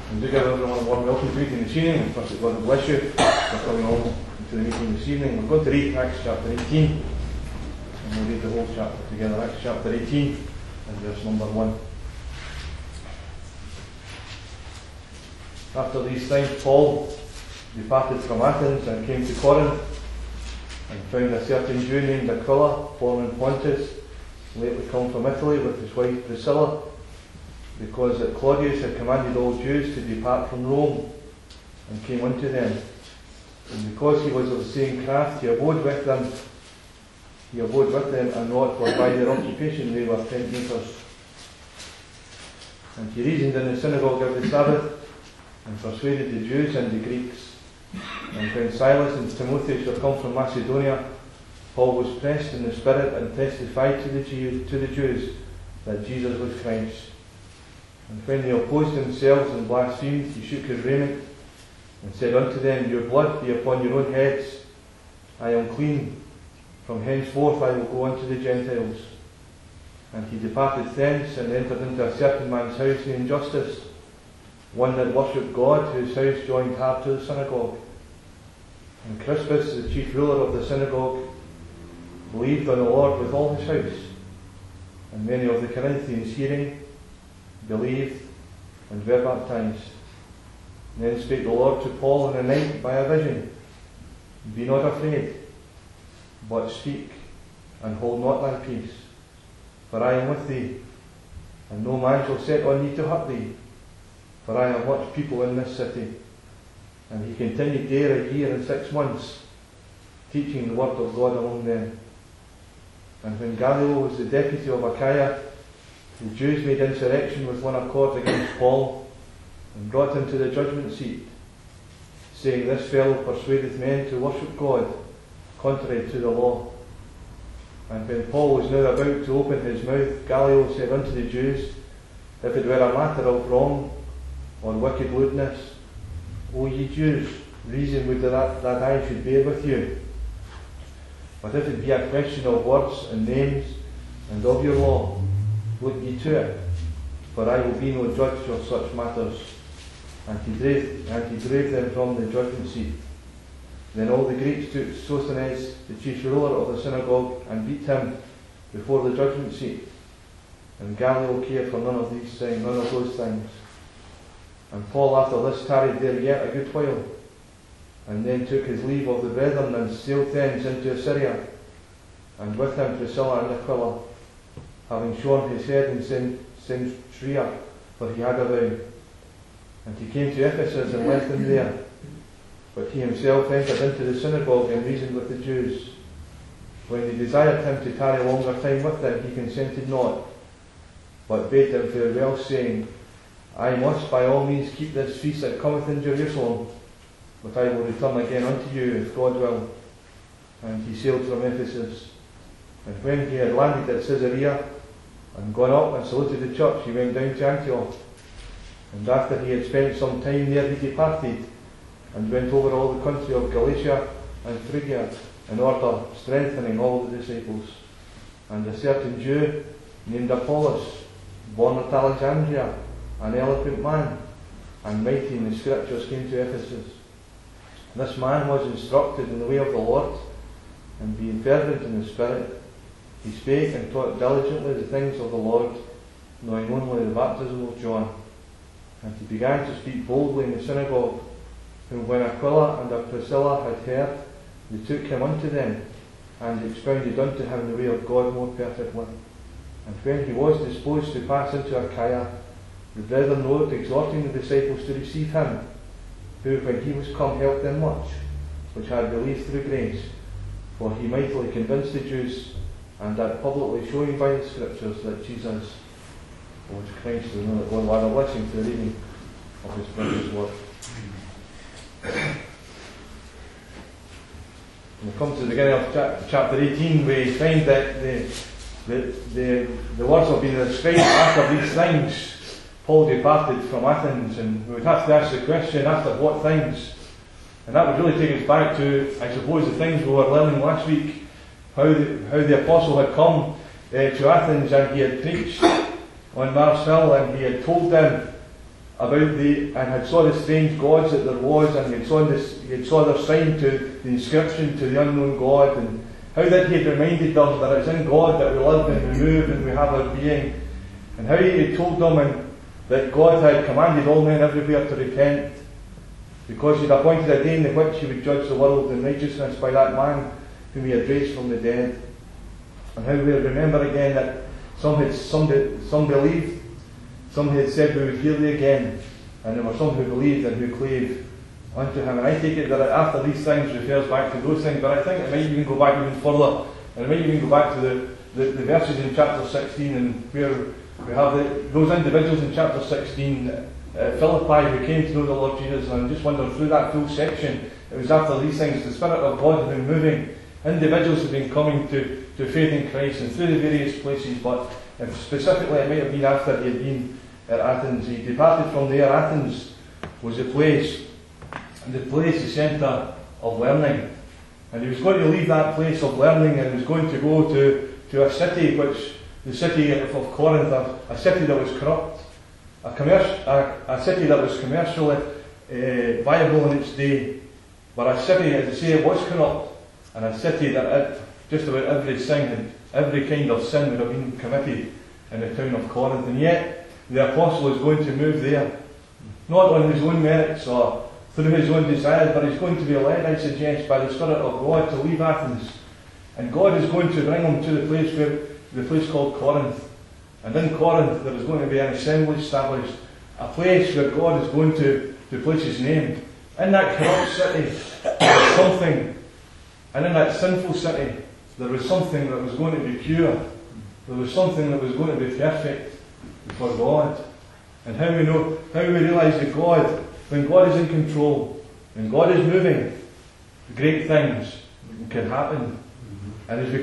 And do give everyone a warm welcome to meeting this evening, and trust that God will bless you for coming along to the meeting this evening. We're going to read Acts chapter 18, and we'll read the whole chapter together. Acts chapter 18, and verse number 1. After these things, Paul departed from Athens and came to Corinth, and found a certain Jew named Aquila, born in Pontus, lately come from Italy with his wife Priscilla, because that Claudius had commanded all Jews to depart from Rome, and came unto them. And because he was of the same craft, he abode with them, and wrought, for by their occupation they were tent makers. And he reasoned in the synagogue every Sabbath, and persuaded the Jews and the Greeks. And when Silas and Timotheus were come from Macedonia, Paul was pressed in the Spirit, and testified to the Jews that Jesus was Christ. And when they opposed themselves and blasphemed, he shook his raiment, and said unto them, Your blood be upon your own heads. I am clean. From henceforth I will go unto the Gentiles. And he departed thence, and entered into a certain man's house named Justus, one that worshipped God, whose house joined hard to the synagogue. And Crispus, the chief ruler of the synagogue, believed on the Lord with all his house. And many of the Corinthians, hearing, believed, and were baptized. And then spake the Lord to Paul in the night by a vision, Be not afraid, but speak, and hold not thy peace, for I am with thee, and no man shall set on thee to hurt thee, for I have much people in this city. And he continued there 1 year and 6 months, teaching the word of God among them. And when Gallio was the deputy of Achaia, the Jews made insurrection with one accord against Paul, and brought him to the judgment seat, saying, This fellow persuadeth men to worship God, contrary to the law. And when Paul was now about to open his mouth, Gallio said unto the Jews, If it were a matter of wrong or wicked lewdness, O ye Jews, reason would that I should bear with you. But if it be a question of words and names and of your law, look ye to it, for I will be no judge of such matters. And he drave them from the judgment seat. Then all the Greeks took Sosthenes, the chief ruler of the synagogue, and beat him before the judgment seat. And Gallio cared for none of those things. And Paul after this tarried there yet a good while, and then took his leave of the brethren, and sailed thence into Assyria, and with him Priscilla and Aquila, having shorn his head in Cenchrea, for he had a vow. And he came to Ephesus and left them there. But he himself entered into the synagogue and reasoned with the Jews. When they desired him to tarry a longer time with them, he consented not, but bade them farewell, saying, I must by all means keep this feast that cometh in Jerusalem, but I will return again unto you, if God will. And he sailed from Ephesus. And when he had landed at Caesarea, and gone up and saluted the church, he went down to Antioch. And after he had spent some time there, he departed, and went over all the country of Galatia and Phrygia, in order strengthening all the disciples. And a certain Jew named Apollos, born at Alexandria, an eloquent man, and mighty in the Scriptures, came to Ephesus. This man was instructed in the way of the Lord, and being fervent in the Spirit, he spake and taught diligently the things of the Lord, knowing only the baptism of John. And he began to speak boldly in the synagogue, whom when Aquila and Priscilla had heard, they took him unto them, and expounded unto him the way of God more perfectly. And when he was disposed to pass into Achaia, the brethren wrote, exhorting the disciples to receive him, who when he was come helped them much, which had believed through grace, for he mightily convinced the Jews, and that publicly showing by the Scriptures that Jesus was Christ. We know that God will add a blessing to the reading of his precious word. When we come to the beginning of chapter 18, we find that the words have been described after these things. Paul departed from Athens, and we would have to ask the question, after what things? And that would really take us back to, I suppose, the things we were learning last week, how the apostle had come to Athens, and he had preached on Mars Hill, and he had told them and had saw the strange gods that there was, and he had saw their sign to the inscription to the unknown God, and how that he had reminded them that it's in God that we live and we move and we have our being, and how he had told them that God had commanded all men everywhere to repent, because he had appointed a day in which he would judge the world in righteousness by that man whom he had raised from the dead. And how we remember again that some believed, some had said we would hear thee again, and there were some who believed and who clave unto him. And I take it that after these things refers back to those things, but I think it might even go back even further, and it might even go back to the verses in chapter 16, and where we have those individuals in chapter 16 at Philippi who came to know the Lord Jesus. And I'm just wondering, through that full section, it was after these things the Spirit of God had been moving. Individuals have been coming to faith in Christ and through the various places, but specifically it might have been after he had been at Athens. He departed from there. Athens was the place, the centre of learning. And he was going to leave that place of learning and was going to go to a city, the city of Corinth, a city that was corrupt, a city that was commercially viable in its day, but a city, as I say, it was corrupt, and a city that just about every kind of sin would have been committed in the town of Corinth. And yet the apostle is going to move there, not on his own merits or through his own desires, but he's going to be led, I suggest, by the Spirit of God to leave Athens. And God is going to bring him to the place called Corinth. And in Corinth there is going to be an assembly established, a place where God is going to place his name. In that corrupt city there was something, and in that sinful city there was something that was going to be pure. There was something that was going to be perfect before God. And how we realise that God, when God is in control, when God is moving, great things can happen. And as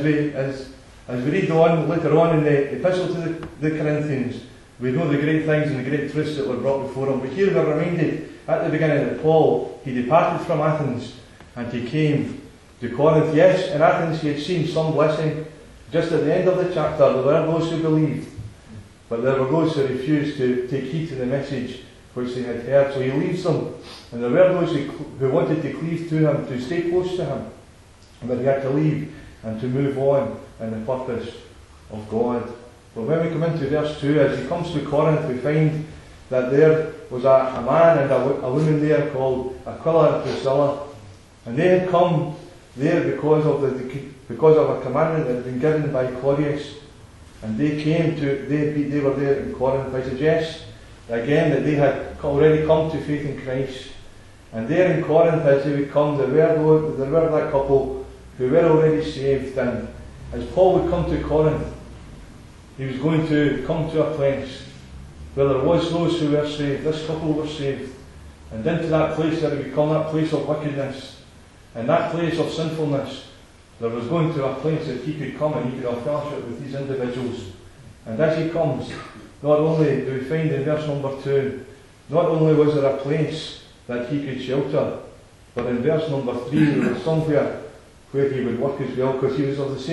we read on later on in the epistle to the Corinthians, we know the great things and the great truths that were brought before him. But here we're reminded at the beginning that Paul, he departed from Athens and he came to Corinth. Yes, in Athens he had seen some blessing. Just at the end of the chapter, there were those who believed, but there were those who refused to take heed to the message which they had heard. So he leaves them, and there were those who wanted to cleave to him, to stay close to him, but he had to leave and to move on in the purpose of God. But when we come into verse 2, as he comes to Corinth, we find that there was a man and a woman there called Aquila and Priscilla, and they had come there because of a commandment that had been given by Claudius, and they were there in Corinth. I suggest again that they had already come to faith in Christ, and there in Corinth, as they would come, there were that couple who were already saved. And as Paul would come to Corinth, he was going to come to a place where there was those who were saved. This couple were saved, and into that place that would become that place of wickedness and that place of sinfulness, there was going to a place that he could come and he could have fellowship with these individuals. And as he comes, not only do we find in verse number 2, not only was there a place that he could shelter, but in verse number 3 there was somewhere where he would work as well, because he was of the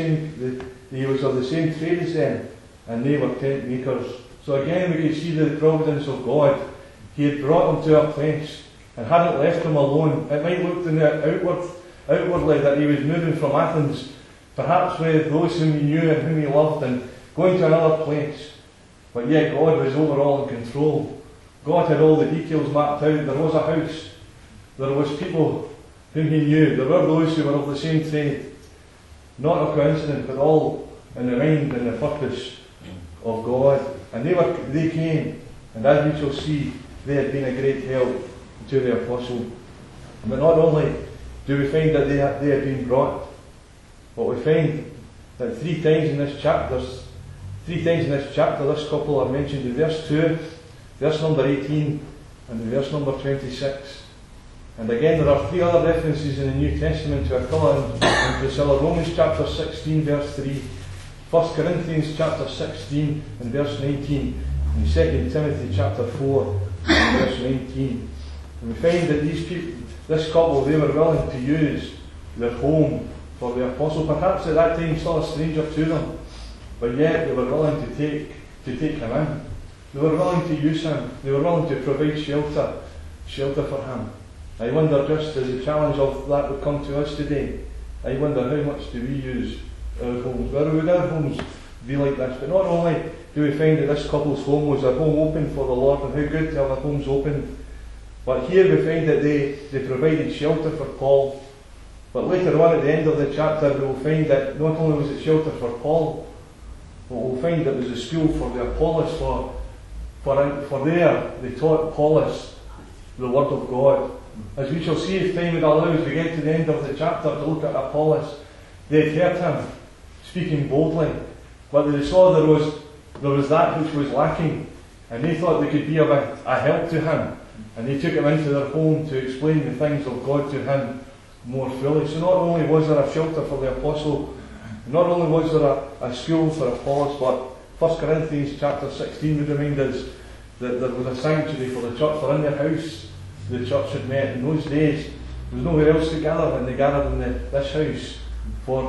same trade as them, and they were tent makers. So again we could see the providence of God. He had brought them to a place and hadn't left them alone. It might look outwardly that he was moving from Athens, perhaps with those whom he knew and whom he loved, and going to another place. But yet God was overall in control. God had all the details mapped out. There was a house. There was people whom he knew. There were those who were of the same trade. Not a coincidence, but all in the mind and the purpose of God. And they came, and as we shall see, they had been a great help to the apostle. But not only do we find that they had been brought, but we find that three times in this chapter, this couple are mentioned in verse 2, verse number 18, and in verse number 26. And again, there are three other references in the New Testament to Aquila and Priscilla. Romans chapter 16, verse 3, 1 Corinthians chapter 16 and verse 19, and 2 Timothy chapter 4 and verse 19. And we find that this couple, they were willing to use their home for the apostle, perhaps at that time still a stranger to them, but yet they were willing to take him in. They were willing to use him. They were willing to provide shelter for him. I wonder, just as the challenge of that would come to us today, I wonder how much do we use our homes? Where would our homes be like this? But not only do we find that this couple's home was a home open for the Lord, and how good to have our homes open, but here we find that they provided shelter for Paul. But later on at the end of the chapter we will find that not only was it shelter for Paul, but we'll find that it was a school for the Apollos, for there they taught Apollos the Word of God. As we shall see, if time would allow, as we get to the end of the chapter to look at Apollos, they had heard him speaking boldly, but they saw there was that which was lacking, and they thought they could be of a help to him, and they took him into their home to explain the things of God to him more fully. So not only was there a shelter for the apostle, not only was there a school for Apollos, but 1 Corinthians chapter 16 would remind us that there was a sanctuary for the church, for in their house the church had met. In those days there was nowhere else to gather, and they gathered in this house for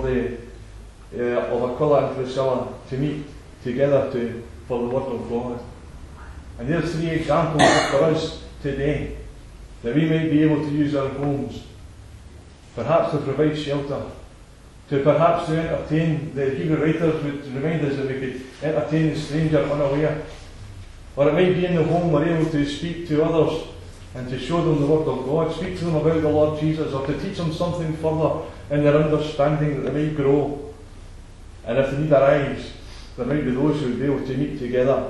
of Aquila and Priscilla to meet together for the Word of God. And there's 3 examples for us today, that we might be able to use our homes, perhaps to provide shelter, perhaps to entertain. The Hebrew writers would remind us that we could entertain the stranger unaware. Or it might be in the home we're able to speak to others and to show them the Word of God, speak to them about the Lord Jesus, or to teach them something further in their understanding that they may grow. And if they need arise, there might be those who will be able to meet together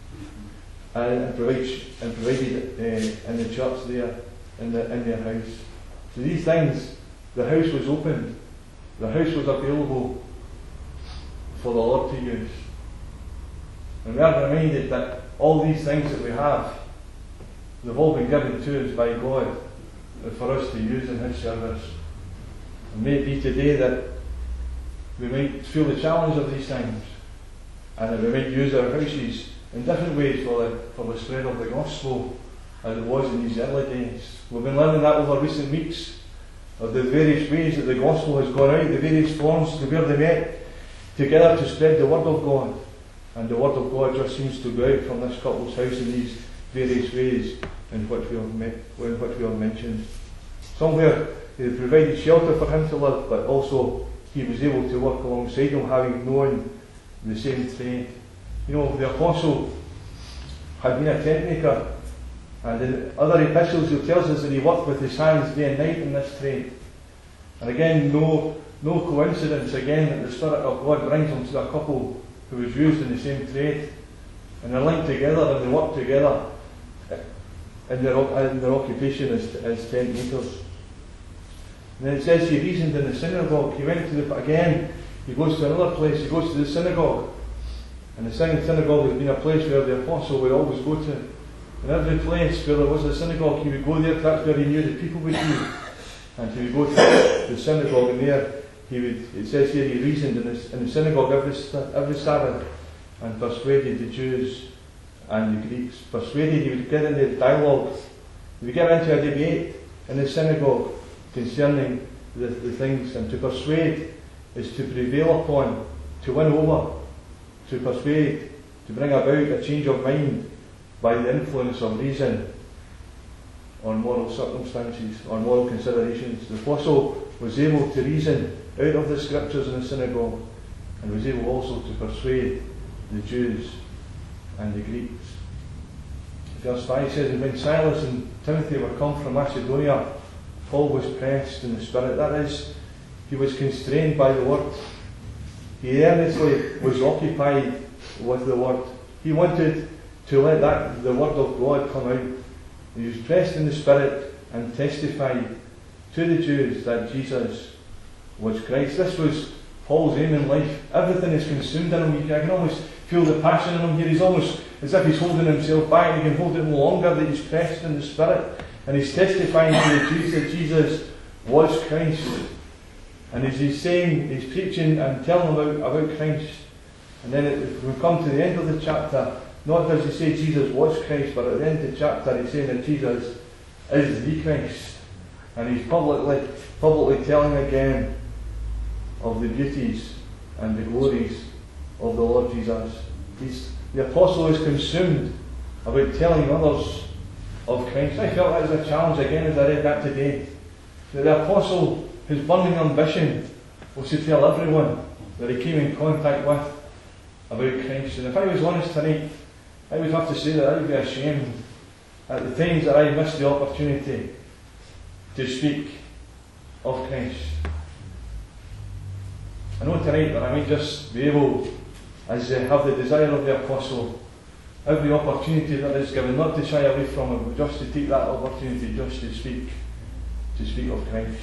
and provided in the church there, in their house. So these things, the house was opened, the house was available for the Lord to use. And we are reminded that all these things that we have, they've all been given to us by God for us to use in His service. And may it be today that we might feel the challenge of these things, and that we might use our houses in different ways for the spread of the gospel, as it was in these early days. We've been learning that over recent weeks, of the various ways that the gospel has gone out, the various forms to where they met together to spread the Word of God. And the Word of God just seems to go out from this couple's house in these various ways in which we have mentioned. Somewhere they provided shelter for him to live, but also he was able to work alongside him, having known the same trade. You know, the apostle had been a tent maker, and in other epistles he tells us that he worked with his hands day and night in this trade. And again, no coincidence again that the Spirit of God brings him to a couple who was used in the same trade, and they're linked together and they work together in their occupation as tent makers. And then it says he reasoned in the synagogue. He went he goes to another place, he goes to the synagogue. And the synagogue has been a place where the apostle would always go to. In every place where there was a synagogue, he would go there. That's where he knew the people would be. And he would go to the synagogue, and there it says here he reasoned in the synagogue every Sabbath, and persuaded the Jews and the Greeks. Persuaded, he would get into dialogue. He would get into a debate in the synagogue concerning the things. And to persuade is to prevail upon, to win over, to persuade, to bring about a change of mind by the influence of reason on moral circumstances, on moral considerations. The apostle was able to reason out of the scriptures in the synagogue, and was able also to persuade the Jews and the Greeks. Verse 5 says, and when Silas and Timothy were come from Macedonia, Paul was pressed in the Spirit. That is, he was constrained by the Word. He earnestly was occupied with the Word. He wanted to let the Word of God come out. He was pressed in the Spirit and testified to the Jews that Jesus was Christ. This was Paul's aim in life. Everything is consumed in him. I can almost feel the passion in him here. He's almost as if he's holding himself back. He can hold it no longer, that he's pressed in the Spirit. And he's testifying to the Jews that Jesus was Christ. And as he's saying, he's preaching and telling them about Christ. And then if we come to the end of the chapter, not does he say Jesus was Christ, but at the end of the chapter he's saying that Jesus is the Christ. And he's publicly telling again of the beauties and the glories of the Lord Jesus. He's the apostle is consumed about telling others of Christ. I felt that was a challenge again as I read that today. That the apostle, his burning ambition was to tell everyone that he came in contact with about Christ. And if I was honest tonight, I would have to say that I would be ashamed at the times that I missed the opportunity to speak of Christ. I know tonight that I might just be able, as have the desire of the apostle, every opportunity that is given, not to shy away from it, but just to take that opportunity just to speak of Christ.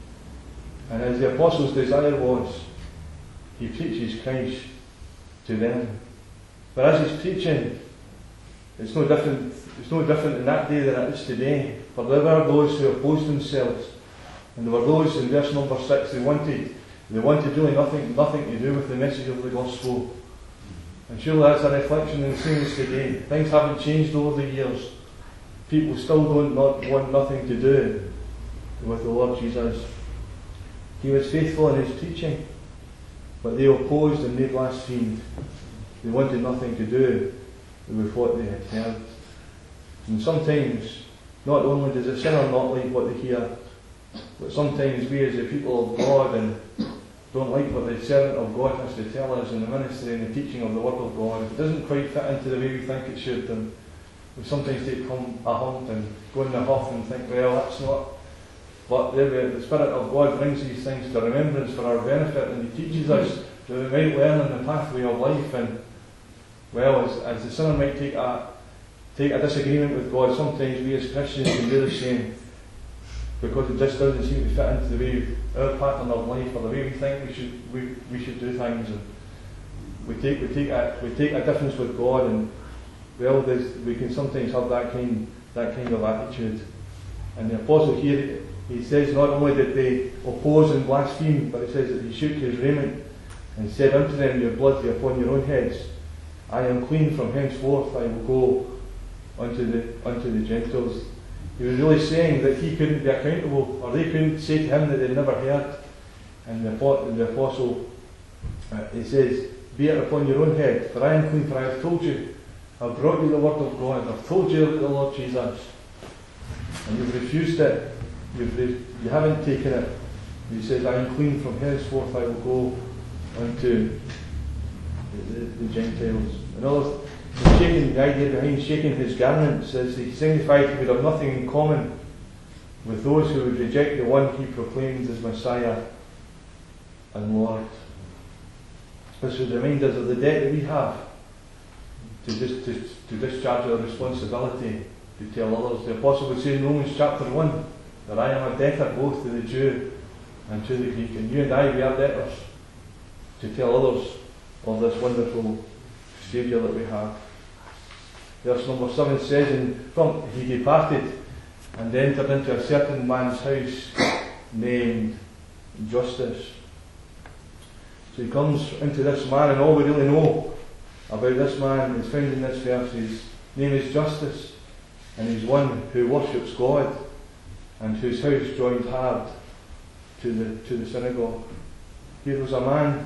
And as the apostle's desire was, he preaches Christ to them. But as he's preaching, it's no different in that day than it is today. For there were those who opposed themselves, and there were those in verse number 6, they wanted really nothing to do with the message of the gospel. And surely that's a reflection in the same as today. Things haven't changed over the years. People still want nothing to do with the Lord Jesus. He was faithful in his teaching, but they opposed and they blasphemed. They wanted nothing to do with what they had heard. And sometimes, not only does a sinner not like what they hear, but sometimes we as the people of God and don't like what the servant of God has to tell us in the ministry and the teaching of the Word of God. If it doesn't quite fit into the way we think it should, then we sometimes take a hump and go in the huff and think, well, that's not. But the Spirit of God brings these things to remembrance for our benefit, and He teaches us that we might learn in the pathway of life. And well, as the sinner might take a disagreement with God, sometimes we as Christians can do the same, because it just doesn't seem to fit into the way our pattern of life or the way we think we should do things. And we take a difference with God, and well, we can sometimes have that kind of attitude. And the apostle here, he says not only did they oppose and blaspheme, but he says that he shook his raiment and said unto them, your blood be upon your own heads. I am clean, from henceforth I will go unto the Gentiles. He was really saying that he couldn't be accountable, or they couldn't say to him that they'd never heard. And the apostle, he says, be it upon your own head, for I am clean, for I have told you, I've brought you the word of God, I've told you about the Lord Jesus, and you've refused it, you haven't taken it. He says, I am clean, from henceforth I will go unto the Gentiles. In other words, the idea behind shaking his garments is he signified he would have nothing in common with those who would reject the one he proclaimed as Messiah and Lord. This would remind us of the debt that we have to discharge our responsibility to tell others. The apostle would say in Romans chapter 1 that I am a debtor both to the Jew and to the Greek, and you and I, we are debtors to tell others of this wonderful Saviour that we have. Verse number 7 says, and from he departed and entered into a certain man's house named Justus. So he comes into this man, and all we really know about this man is found in this verse. His name is Justus, and he's one who worships God and whose house joined hard to the synagogue. Here was a man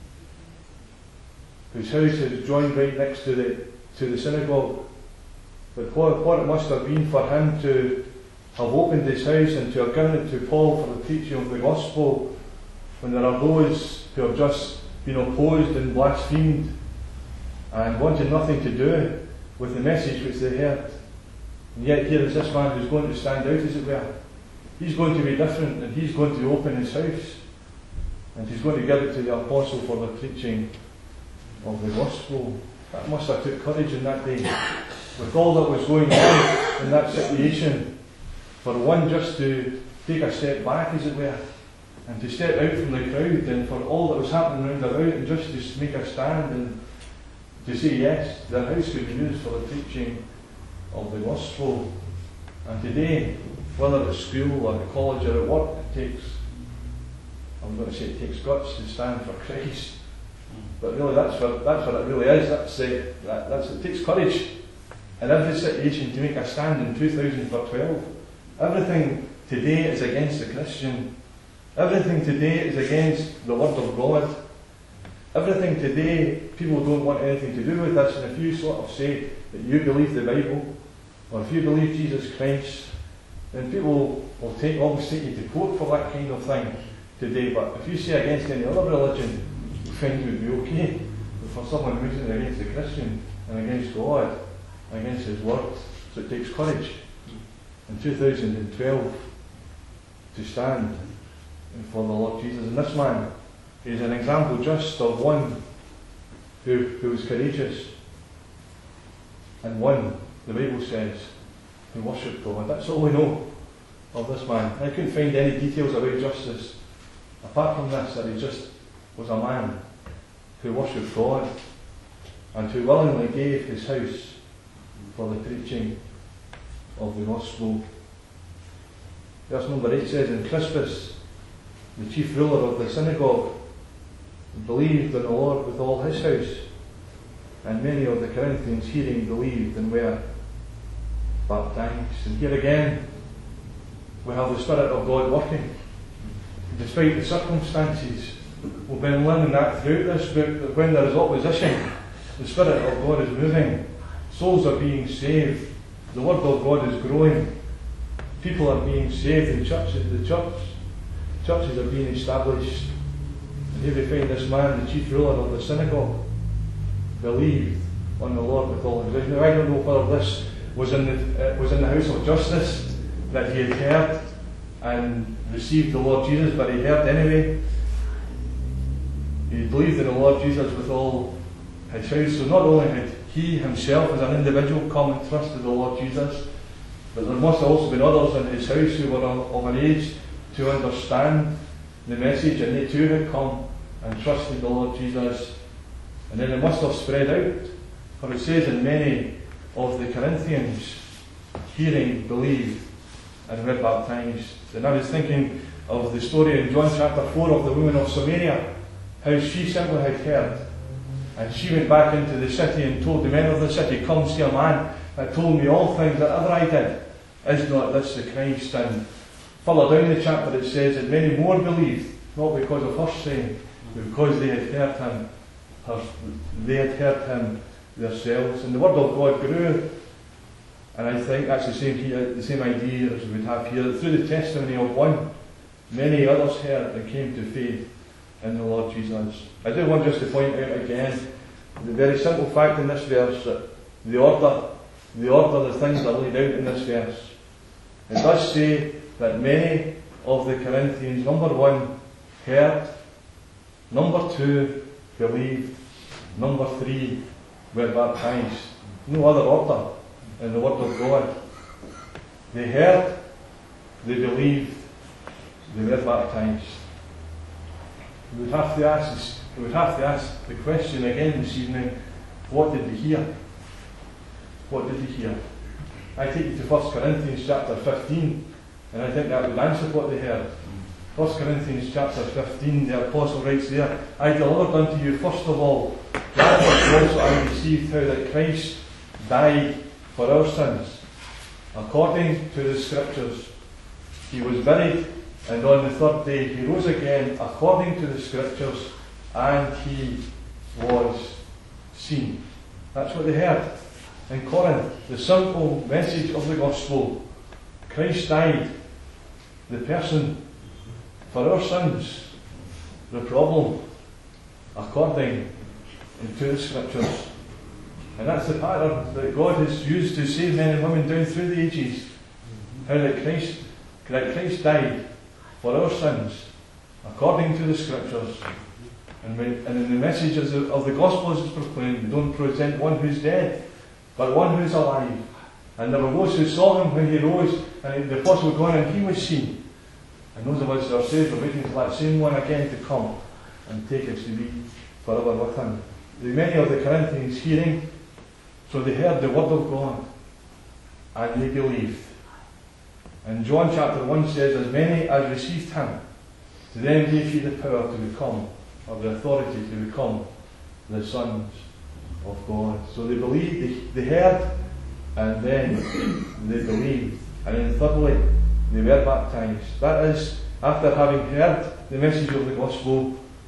whose house is joined right next to the synagogue. But what it must have been for him to have opened his house and to have given it to Paul for the preaching of the gospel, when there are those who have just been opposed and blasphemed and wanted nothing to do with the message which they heard. And yet here is this man who's going to stand out, as it were. He's going to be different, and he's going to open his house, and he's going to give it to the apostle for the preaching of the gospel. That must have took courage in that day, with all that was going on in that situation, for one just to take a step back, as it were, and to step out from the crowd, and for all that was happening round about, and just to make a stand and to say yes, their house could be used for the preaching of the gospel. And today, whether at school or at college or at work, I'm going to say it takes guts to stand for Christ. But really, that's what it really is. It takes courage in every situation to make a stand in 2012. Everything today is against the Christian. Everything today is against the Word of God. Everything today, people don't want anything to do with this, and if you sort of say that you believe the Bible, or if you believe Jesus Christ, then people will always take you to court for that kind of thing today. But if you say against any other religion, you find it would be okay. But for someone who's against the Christian and against God, against His Word, so it takes courage in 2012 to stand for the Lord Jesus. And this man is an example just of one who was courageous, and one, the Bible says, who worshipped God. That's all we know of this man. I couldn't find any details about justice apart from this, that he just was a man who worshipped God and who willingly gave his house for the preaching of the gospel. Verse number 8 says, and Crispus, the chief ruler of the synagogue, believed in the Lord with all his house, and many of the Corinthians hearing believed and were baptized. And here again we have the Spirit of God working despite the circumstances. We've been learning that throughout this book, that when there is opposition, the Spirit of God is moving, souls are being saved, the Word of God is growing, people are being saved in churches, churches are being established. And here we find this man, the chief ruler of the synagogue, believed on the Lord with all his heart. Now I don't know whether this was in the house of justice that he had heard and received the Lord Jesus, but he heard anyway. He believed in the Lord Jesus with all his house. So not only had he himself as an individual come and trusted the Lord Jesus, but there must have also been others in his house who were of an age to understand the message, and they too had come and trusted the Lord Jesus. And then it must have spread out, for it says, in many of the Corinthians hearing believed and were baptized. And I was thinking of the story in John chapter 4 of the woman of Samaria, how she simply had heard, and she went back into the city and told the men of the city, come see a man that told me all things that ever I did. Is not this the Christ? And further down the chapter it says that many more believed, not because of her saying, but because they had heard him. They had heard him themselves, and the word of God grew. And I think that's the same idea as we have here. Through the testimony of one, many others heard and came to faith in the Lord Jesus. I do want just to point out again the very simple fact in this verse that the order the things are laid out in this verse. It does say that many of the Corinthians, number one, heard, number two, believed, number three, were baptized. No other order in the Word of God. They heard, they believed, they were baptized. We would have to ask the question again this evening, what did they hear? What did they hear? I take you to 1 Corinthians chapter 15, and I think that would answer what they heard. 1 Corinthians chapter 15, the apostle writes there, I delivered unto you first of all that which also I received, how that Christ died for our sins, according to the Scriptures. He was buried, and on the third day he rose again, according to the Scriptures, and he was seen. That's what they heard in Corinth. The simple message of the gospel. Christ died, the person, for our sins. The problem, according to the Scriptures. And that's the pattern that God has used to save men and women down through the ages. How that Christ died for our sins, according to the Scriptures. And in the messages of the gospel as it's proclaimed, we don't present one who's dead, but one who's alive. And there were those who saw him when he rose, and the apostle was gone and he was seen. And those of us that are saved are waiting for that same one again to come and take us to be forever with him. Many of the Corinthians hearing, so they heard the word of God, and they believed. And John chapter 1 says, as many as received him, to them gave he the power to become, or the authority to become, the sons of God. So they believed, they heard, and then they believed. And then thirdly, they were baptized. That is, after having heard the message of the gospel,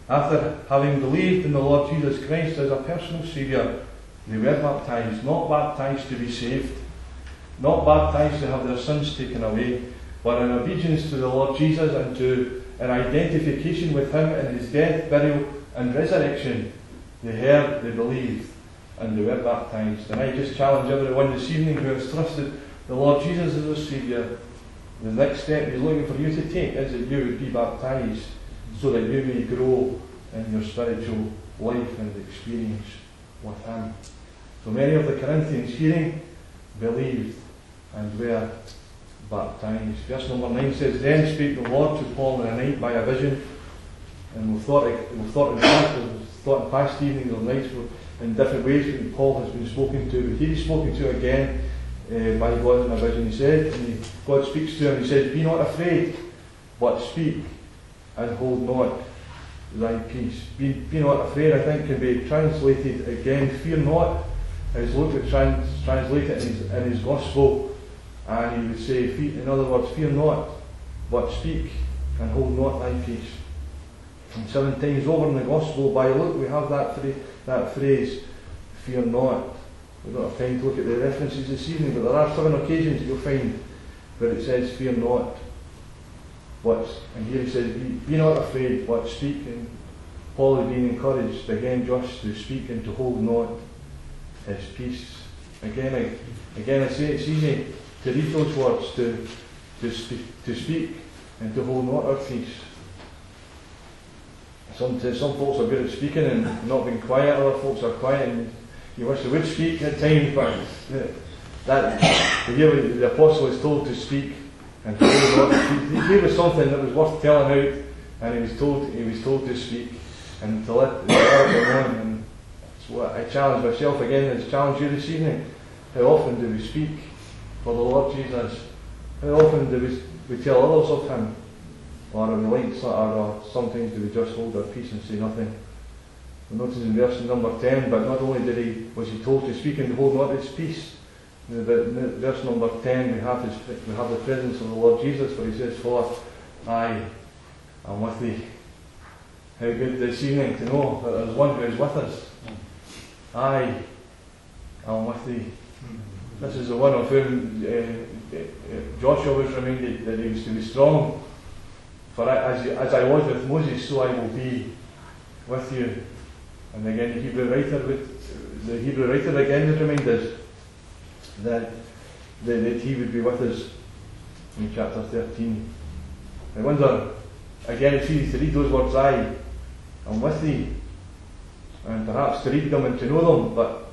After having believed in the Lord Jesus Christ as a personal Saviour, they were baptized, not baptized to be saved, not baptized to have their sins taken away, but in obedience to the Lord Jesus and to an identification with Him in His death, burial and resurrection. They heard, they believed, and they were baptized. And I just challenge everyone this evening who has trusted the Lord Jesus as their Saviour, the next step He's looking for you to take is that you would be baptized, so that you may grow in your spiritual life and experience with Him. So many of the Corinthians hearing believed and were baptized. Verse number 9 says, Then spake the Lord to Paul in the night by a vision. And we've thought in past evenings or nights in different ways that Paul has been spoken to. But here he's spoken to again by God in a vision. He said, and God speaks to him, he says, Be not afraid, but speak, and hold not thy peace. Be not afraid, I think, can be translated again, fear not, as Luke would translate it in his gospel, and he would say, in other words, fear not, but speak, and hold not thy peace. And 7 times over in the gospel by Luke we have that phrase, fear not. We don't have time to look at the references this evening, but there are 7 occasions you'll find where it says, fear not. And here he says, be not afraid, but speak. And Paul is being encouraged again just to speak and to hold not his peace. Again I say it's easy to read those words, to speak and to hold not our peace. Some folks are good at speaking and not being quiet, other folks are quiet and you wish they would speak at times, but here the apostle is told to speak and to hold not. Here was something that was worth telling out, and he was told to speak and to let it go on. And that's what I challenge myself again, is challenge you this evening. How often do we speak for the Lord Jesus? How often do we tell others of Him? Or are we like, or sometimes do we just hold our peace and say nothing? We notice in verse number 10, but not only was he told to speak and to hold not his peace, but in verse number 10 we have the presence of the Lord Jesus, where he says, For I am with thee. How good this evening to know that there is one who is with us. I am with thee. This is the one of whom Joshua was reminded that he was to be strong. For as I was with Moses, so I will be with you. And again, the Hebrew writer again would remind us that he would be with us in chapter 13. I wonder, again, it's easy to read those words, I am with thee, and perhaps to read them and to know them, but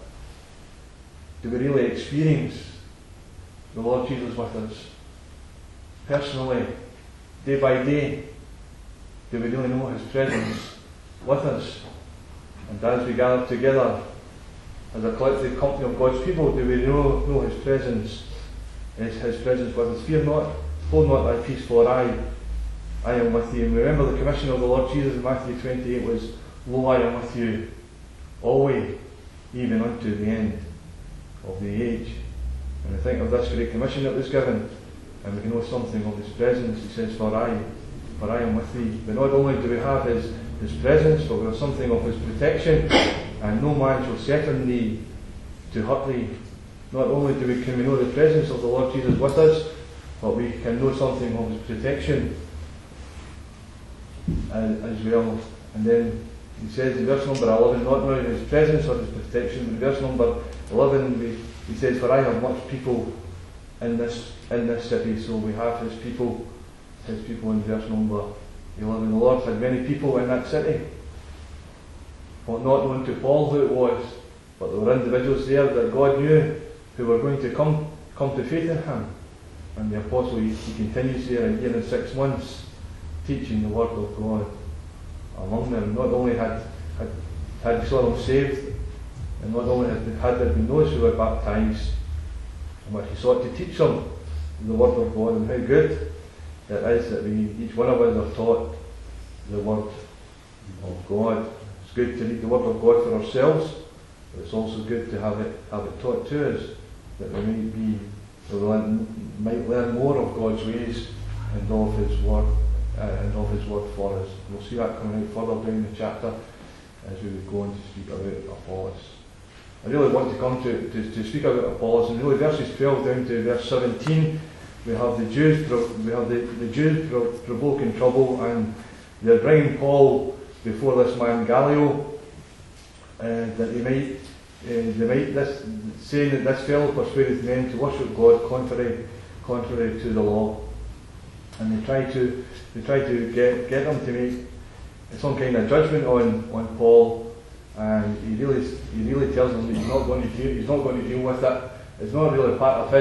do we really experience the Lord Jesus with us personally, day by day? Do we really know His presence with us? And as we gather together as a collective company of God's people, do we know His presence? Is His presence with us? Fear not, hold not thy peace, for I am with thee. And remember the commission of the Lord Jesus in Matthew 28 was, Lo, I am with you always, even unto the end of the age. And I think of this great commission that was given, and we can know something of His presence. He says, For I am with thee. But not only do we have His presence, but we have something of His protection, and no man shall set on thee to hurt thee. Not only can we know the presence of the Lord Jesus with us, but we can know something of His protection as well. And then he says in verse number 11, not only His presence or His protection, but in verse number 11 he says, For I have much people in this city. So we have His people in verse number 11. The Lord had many people in that city, but not known to Paul who it was, but there were individuals there that God knew who were going to come to faith in Him. And the apostle, he continues there a year and 6 months teaching the word of God among them. Not only had he saw them saved, and not only had there been those who were baptized, but he sought to teach them the word of God. And how good it is that each one of us are taught the word of God. It's good to read the word of God for ourselves, but it's also good to have it taught to us, that we might learn more of God's ways and of His word. and of his word for us. We'll see that coming out further down the chapter as we would go on to speak about Apollos. I really want to come to speak about Apollos, and really verses 12 down to verse 17. We have the Jews provoking trouble, and they're bringing Paul before this man Gallio, that they might saying that this fellow persuadeth men to worship God contrary to the law, and they try to get them to make some kind of judgment on Paul, and he really tells them that he's not going to deal with it. It's not really part of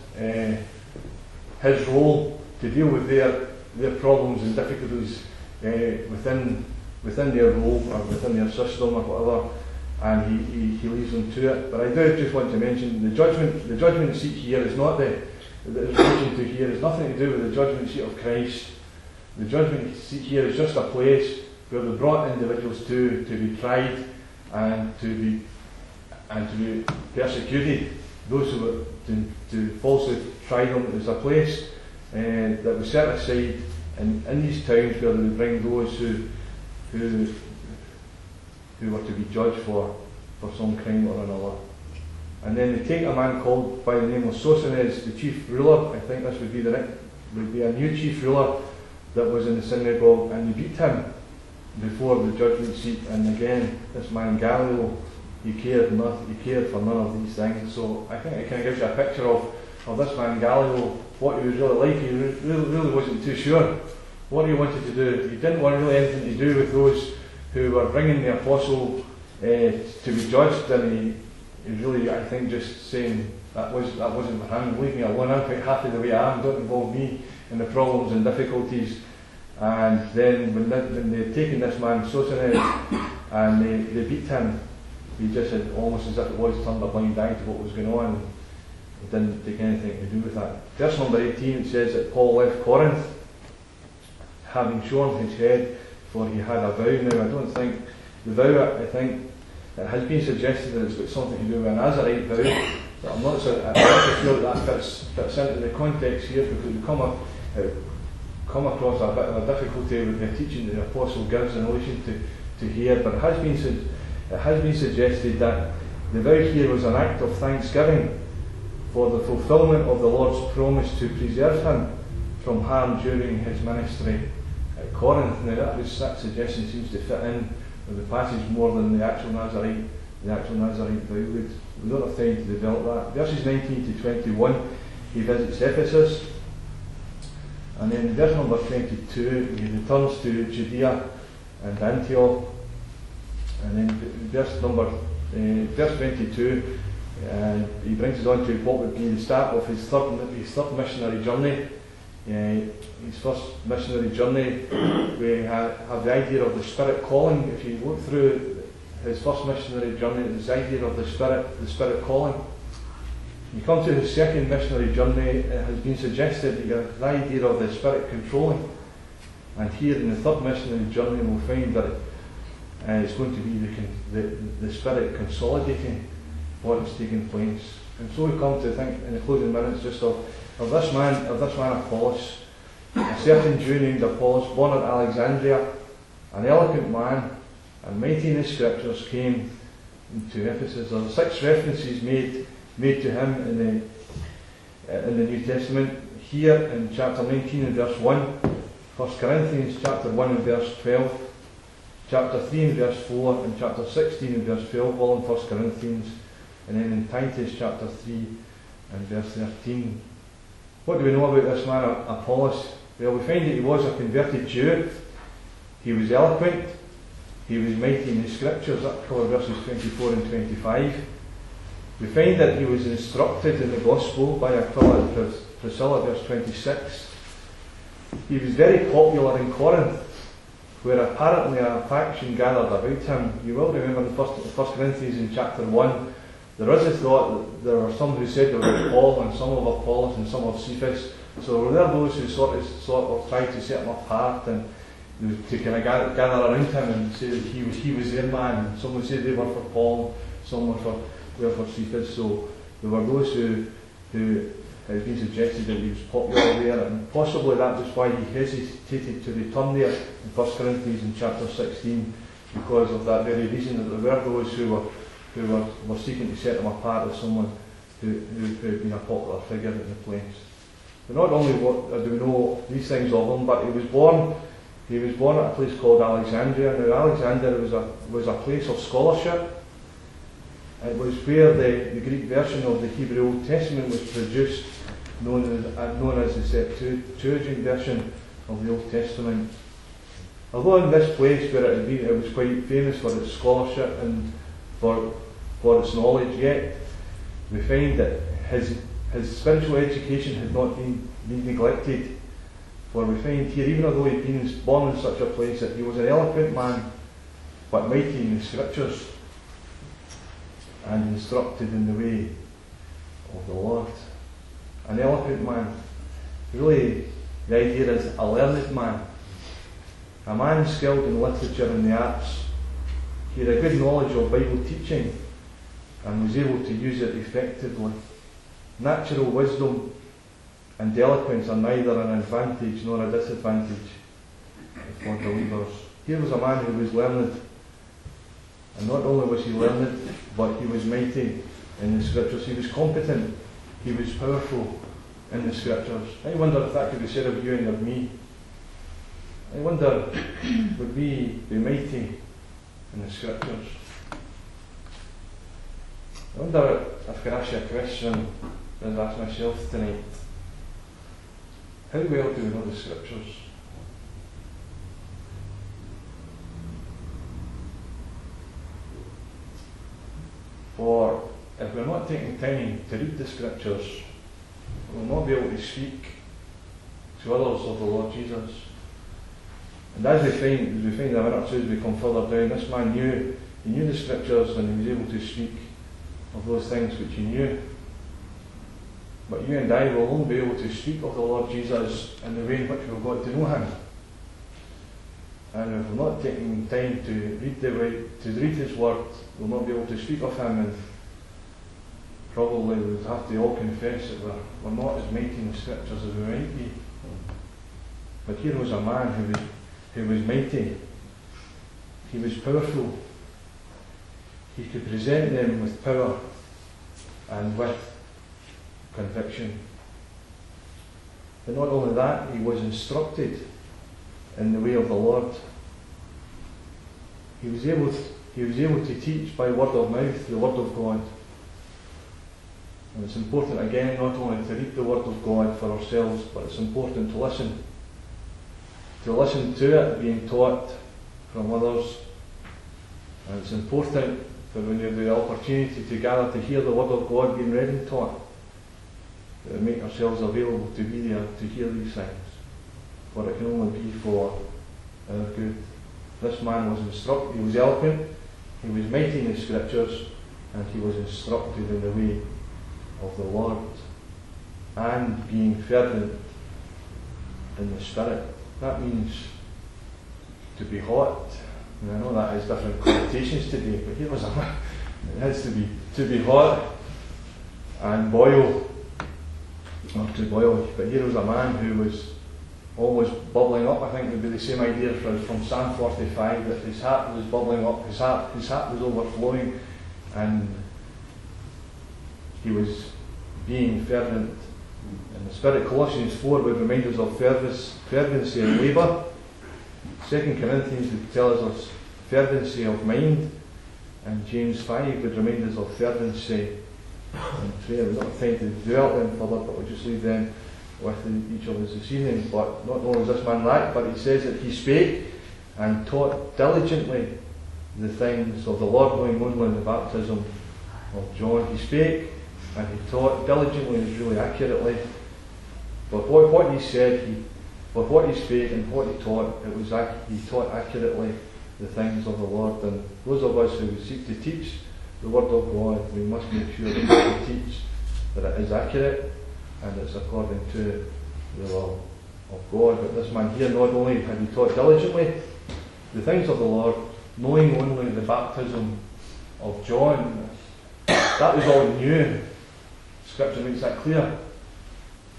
his role to deal with their problems and difficulties within their role or within their system or whatever, and he leaves them to it. But I do just want to mention the judgment seat here is not that is mentioned to here is nothing to do with the judgment seat of Christ. The judgment seat here is just a place where they brought individuals to be tried and to be persecuted. Those who were to falsely try them. It was a place that was set aside in these towns where they would bring those who were to be judged for some crime or another. And then they take a man called by the name of Sosthenes, the chief ruler. I think this would be a new chief ruler that was in the synagogue, and they beat him before the judgment seat. And again, this man Gallio, he cared for none of these things. So I think it kind of gives you a picture of this man Gallio, what he was really like. He really wasn't too sure what he wanted to do. He didn't want really anything to do with those who were bringing the apostle to be judged, and he was really, I think, just saying that wasn't for him. Leave me alone. I'm quite happy the way I am. Don't involve me in the problems and difficulties. And then when they'd taken this man Sosthenes and they beat him, he just had, almost as if it was, turned a blind eye to what was going on. He didn't take anything to do with that. Verse number 18, it says that Paul left Corinth, having shorn his head, for he had a vow. Now, I don't think the vow, I think it has been suggested that it's got something to do with a Nazarite vow, but I'm not sure that fits into the context here, because we come across a bit of a difficulty with the teaching that the apostle gives in relation to here. But it has been suggested that the vow here was an act of thanksgiving for the fulfilment of the Lord's promise to preserve him from harm during his ministry at Corinth. Now that suggestion seems to fit in with the passage more than the actual Nazarite vow. We don't have time to develop that. Verses 19 to 21, he visits Ephesus, and then in verse number 22 he returns to Judea and Antioch, and then verse 22 he brings us on to what would be the start of his third missionary journey. His first missionary journey, we have the idea of the Spirit calling. If you look through his first missionary journey, there's the idea of the Spirit calling. You come to his second missionary journey, it has been suggested that you have the idea of the Spirit controlling. And here in the third missionary journey, we'll find that it's going to be the Spirit consolidating what is taking place. And so we come to think in the closing minutes just of this man Apollos, a certain Jew named Apollos, born at Alexandria, an eloquent man and mighty in the scriptures, came to Ephesus. There are 6 references made to him in the New Testament. Here in chapter 19 and verse 1, 1 Corinthians chapter 1 and verse 12, chapter 3 and verse 4, and chapter 16 and verse 12, all in 1 Corinthians, and then in Titus chapter 3 and verse 13. What do we know about this man Apollos? Well, we find that he was a converted Jew. He was eloquent. He was mighty in the scriptures, that cover verses 24 and 25. We find that he was instructed in the gospel by Aquila and Priscilla, verse 26. He was very popular in Corinth, where apparently a faction gathered about him. You will remember in 1 Corinthians in chapter 1, there is a thought that there were some who said they were Paul, and some of Apollos, and some of Cephas. So there were those who sort of tried to set him apart and to kind of gather around him and say that he was their man. And some would say they were for Paul, some were for Cephas. So there were those who It's been suggested that he was popular there, and possibly that was why he hesitated to return there in 1 Corinthians in chapter 16, because of that very reason, that there were those who were seeking to set him apart as someone who had been a popular figure in the place. But not only do we know these things of him, but he was born at a place called Alexandria. Now Alexandria was a place of scholarship. It was where the Greek version of the Hebrew Old Testament was produced, known as the Septuagint version of the Old Testament. Although in this place where it was quite famous for its scholarship and for its knowledge, yet we find that his spiritual education had not been neglected. For we find here, even although he'd been born in such a place, that he was an eloquent man, but mighty in the Scriptures, and instructed in the way of the Lord. An eloquent man. Really, the idea is a learned man. A man skilled in literature and the arts. He had a good knowledge of Bible teaching and was able to use it effectively. Natural wisdom and eloquence are neither an advantage nor a disadvantage for believers. Here was a man who was learned. And not only was he learned, but he was mighty in the Scriptures. He was competent. He was powerful in the Scriptures. I wonder if that could be said of you and of me. I wonder, would we be mighty in the Scriptures? I wonder if I could ask you a question as I ask myself tonight. How well do we know the Scriptures? For if we're not taking time to read the Scriptures, we'll not be able to speak to others of the Lord Jesus. And as we find in a minute or two as we come further down, this man knew the Scriptures, and he was able to speak of those things which he knew. But you and I will only be able to speak of the Lord Jesus in the way in which we've got to know him. And if we're not taking time to read his word, we'll not be able to speak of him, and probably we'll have to all confess that we're not as mighty in the Scriptures as we might be. But here was a man who was mighty. He was powerful. He could present them with power and with conviction. But not only that, he was instructed in the way of the Lord. He was able to teach by word of mouth the Word of God. And it's important again not only to read the Word of God for ourselves, but it's important to listen. To listen to it being taught from others. And it's important that when you have the opportunity to gather to hear the Word of God being read and taught, that we make ourselves available to be there to hear these things. For it can only be for our good. This man was instructed, he was eloquent, he was mighty in the Scriptures, and he was instructed in the way of the Lord, and being fervent in the Spirit. That means to be hot. And I know that has different connotations today, but here was a man. It has to be hot and boil, not to boil. But here was a man who was always bubbling up. I think it would be the same idea from Psalm 45, that his heart was bubbling up, his heart was overflowing, and he was being fervent in the Spirit. Colossians 4 would remind us of fervency and labour. 2 Corinthians would tell us of fervency of mind, and James 5 would remind us of fervency and prayer. We don't have time to dwell them further, but we'll just leave them with each of us this evening. But not only does this man that, but he says that he spake and taught diligently the things of the Lord, knowing only the baptism of John. He spake and he taught diligently, is really accurately. But what he said, but what he spake and what he taught, he taught accurately the things of the Lord. And those of us who seek to teach the Word of God, we must make sure that we teach that it is accurate and it's according to the will of God. But this man here, not only had he taught diligently the things of the Lord, knowing only the baptism of John, that was all he knew. Scripture makes that clear.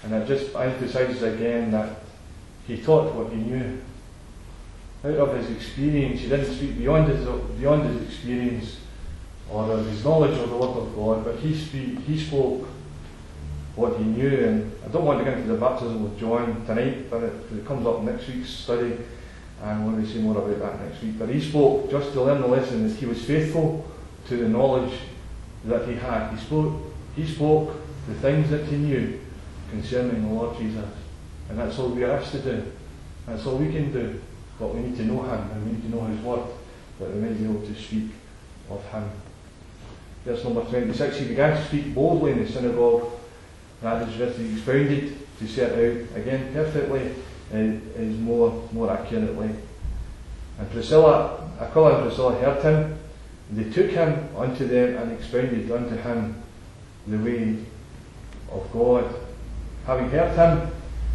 And it just emphasises again that he taught what he knew. Out of his experience, he didn't speak beyond his experience or of his knowledge of the Word of God, but he spoke what he knew. And I don't want to get into the baptism of John tonight, but it comes up next week's study, and we'll see more about that next week. But he spoke just to learn the lesson that he was faithful to the knowledge that he had. He spoke the things that he knew concerning the Lord Jesus. And that's all we are asked to do. That's all we can do. But we need to know him, and we need to know his word, that we may be able to speak of him. Verse number 26, he began to speak boldly in the synagogue. That is written, expounded to set out, again perfectly, is more accurately. And Priscilla, Aquila and Priscilla heard him. They took him unto them and expounded unto him the way of God. Having heard him,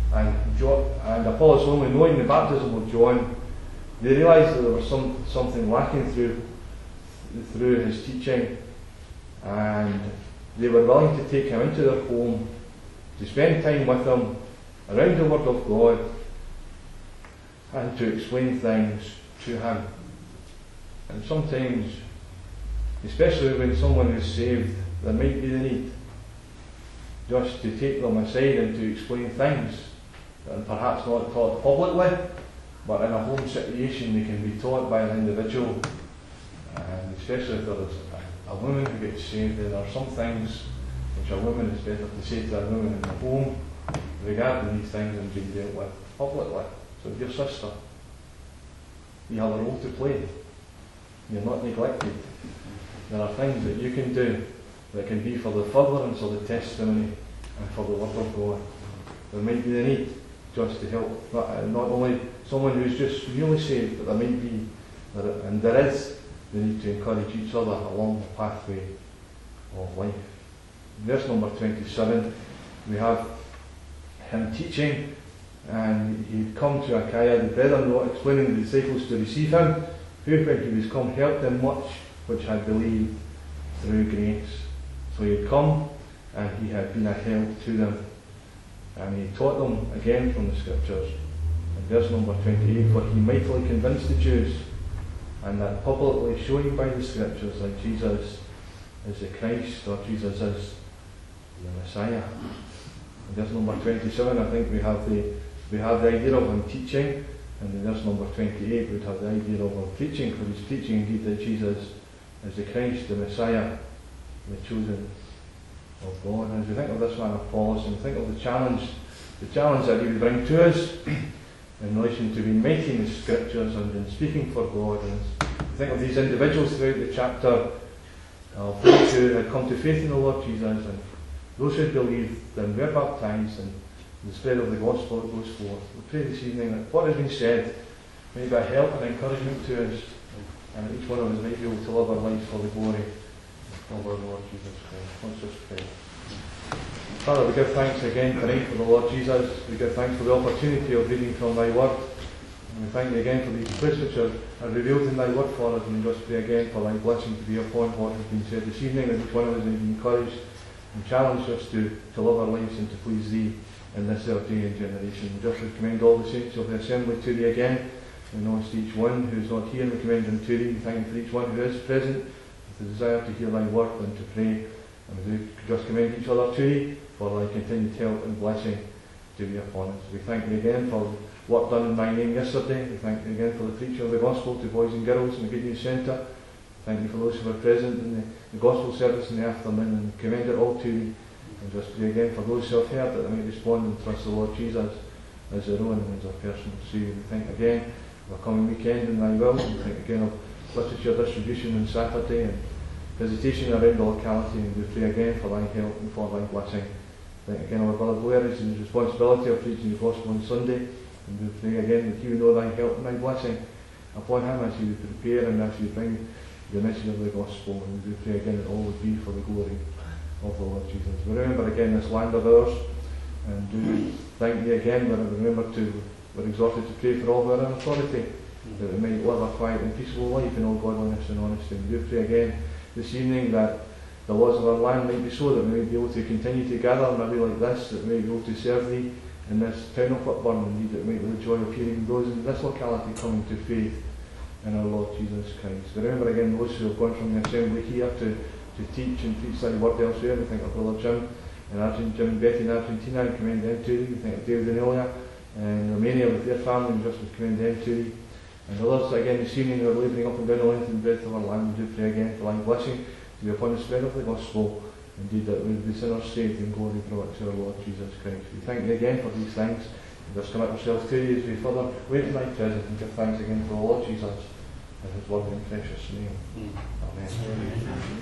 and Apollos only knowing the baptism of John, they realised that there was something lacking through his teaching, and they were willing to take him into their home, to spend time with him around the Word of God, and to explain things to him. And sometimes, especially when someone is saved, there might be the need just to take them aside and to explain things that are perhaps not taught publicly, but in a home situation they can be taught by an individual. And especially if there is a woman who gets saved, then there are some things which a woman is better to say to a woman in the home regarding these things and being dealt with publicly. So dear sister, you have a role to play. You're not neglected. There are things that you can do that can be for the furtherance of the testimony and for the Word of God. There might be the need just to help not only someone who's just newly saved, but there might be, and there is, the need to encourage each other along the pathway of life. In verse number 27, we have him teaching, and he'd come to Achaia, the brethren were explaining the disciples to receive him, who when he was come helped them much which had believed through grace. So he had come, and he had been a help to them, and he taught them again from the Scriptures. In verse number 28, for he mightily convinced the Jews, and that publicly showing by the Scriptures that Jesus is the Christ, or Jesus is the Messiah. In verse number 27, I think we have the idea of him teaching, and in verse number 28 we'd have the idea of him preaching, for he's teaching indeed that Jesus is the Christ, the Messiah, the chosen of God. And as we think of this man Apollos, and think of the challenge that he would bring to us in relation to being mighty in the Scriptures and in speaking for God, and think of these individuals throughout the chapter, those who had come to faith in the Lord Jesus, and those who had believed and were baptized, and the spread of the gospel that goes forth. We pray this evening that what has been said may be a help and encouragement to us, and that each one of us might be able to live our lives for the glory of our Lord Jesus Christ. Let's just pray. Father, we give thanks again tonight for the Lord Jesus. We give thanks for the opportunity of reading from Thy Word. And we thank Thee again for these truths which are revealed in Thy Word for us, and we just pray again for Thy blessing to be upon what has been said this evening, that each one of us may be encouraged and challenged us to live our lives and to please Thee in this our day and generation. We just commend all the saints of the assembly to Thee again. We know it's each one who is not here, and we commend them to Thee. We thank Thee for each one who is present with the desire to hear Thy Word and to pray. And we do just commend each other to Thee for Thy continued help and blessing to be upon us. We thank Thee again for work done in Thy name yesterday. We thank Thee again for the preaching of the gospel to boys and girls in the Good News Centre. Thank Thee for those who were present in the gospel service in the afternoon, and commend it all to Thee. And just pray again for those who have heard, that they may respond and trust the Lord Jesus as their own and as their personal Saviour. We thank again for the coming weekend in Thy will. We thank again of literature distribution on Saturday and visitation around the locality, and we pray again for Thy help and for Thy blessing. Thank again of our brother Blair is his responsibility of preaching the gospel on Sunday, and we pray again that He would know Thy help and Thy blessing upon him as he would prepare and as he would bring the message of the gospel. And we pray again that all would be for the glory of the Lord Jesus. We remember again this land of ours, and do thank Thee again. We're exhorted to pray for all who are in authority, that we might live a quiet and peaceable life in all godliness and honesty. And we do pray again this evening that the laws of our land might be so that we may be able to continue to gather on a day like this, that we may be able to serve Thee in this town of Whitburn, indeed that we may have the joy of hearing those in this locality coming to faith in our Lord Jesus Christ. We remember again those who have gone from the assembly here to teach and preach Thy word elsewhere. We think of Brother Jim Jim and Betty in Argentina, and commend them to Thee. We think of David and Ilya in Romania with their family, and just would commend them to Thee. And others again this evening who are labouring up and down the length and breadth of our land, we do pray again for Thy blessing to be upon the spread of the gospel, indeed that we would be sinners saved and glory brought to our Lord Jesus Christ. We thank Thee again for these things, and just commit ourselves to Thee as we further wait in Thy presence and give thanks again for the Lord Jesus and His word in precious name. Amen.